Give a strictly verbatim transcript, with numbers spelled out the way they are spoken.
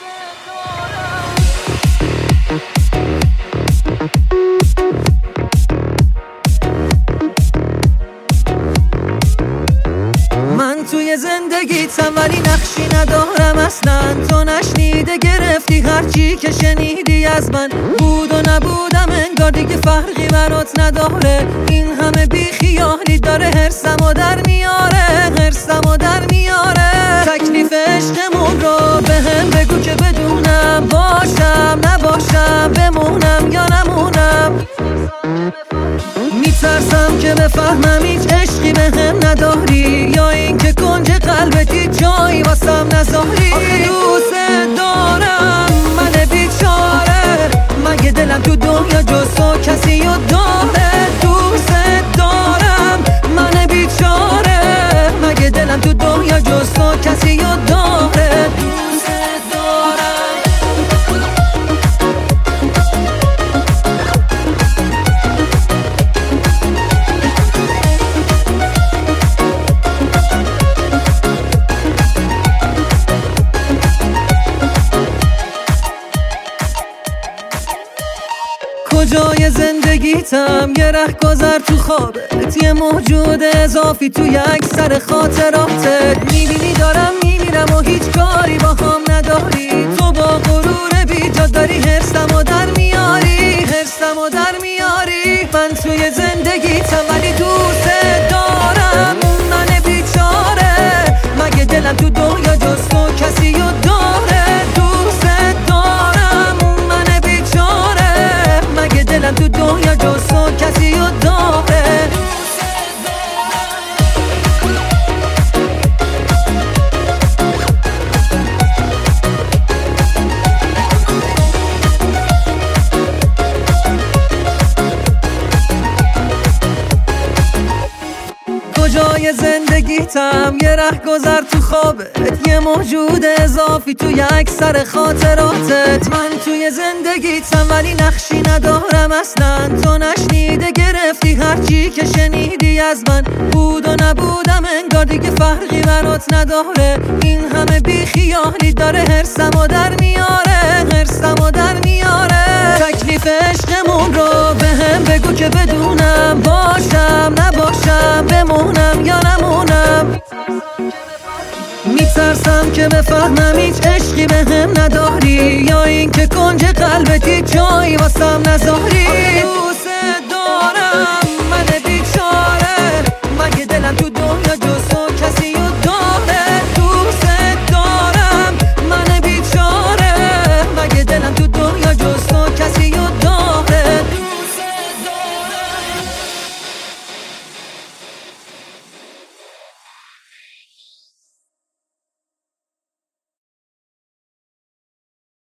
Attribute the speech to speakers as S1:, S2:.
S1: من توی زندگیتم ولی نقشی ندارم اصلا. تو نشنیده گرفتی هرچی که شنیدی از من. بود و نبودم انگار دیگه فرقی برات نداره. این همه بی خیالی داره هرسمو در میاره، هرسمو در میاره. تکلیف عشقمون رو به هم بگو که بدونم، باشم نباشم، بمونم یا نمونم. میترسم که بفهمم هیچ عشقی به هم نداری، یا این که کنج قلبتی جایی واسم نذاری. آخه دوست دارم من بیچاره، مگه دلم تو دنیا جز تو کسی رو داره؟ دوست دارم من بیچاره، مگه دلم تو دنیا جز تو کسی رو داره؟ دوست دارم. کجای زندگیتم یه رهگذر تو خوابت، یه موجود اضافی توی اکثر خاطراتت. میبینی دارم میمیرم و هیچ کاری با هم نداری. تو با غرور بیجا داری هرسمو در میاری، هرسمو در میاری. من توی زندگیتم ولی دوست دارم من بیچاره، مگه دلم تو دنیا جز تو کسی رو داره؟ دوست دارم من بیچاره، مگه دلم تو دنیا جز تو کسی رو داره؟ کجای زندگیتم یه رهگذر تو خوابت، یه موجود اضافی توی اکثر خاطراتت. من توی زندگیتم ولی نقشی ندارم اصلا. تو نشنیده گرفتی هرچی که شنیدی از من. بود و نبودم انگار دیگه فرقی برات نداره. این همه بی خیالی داره هرسمو در میاره، هرسمو در میاره. تکلیف عشقمون رو به هم بگو که بدونم، باشم نباشم، بمونم یا نمونم. میترسم که بفهمم هیچ عشقی به هم نداری، یا این که کنج قلبتی جایی واسم نذاری. دوست دارم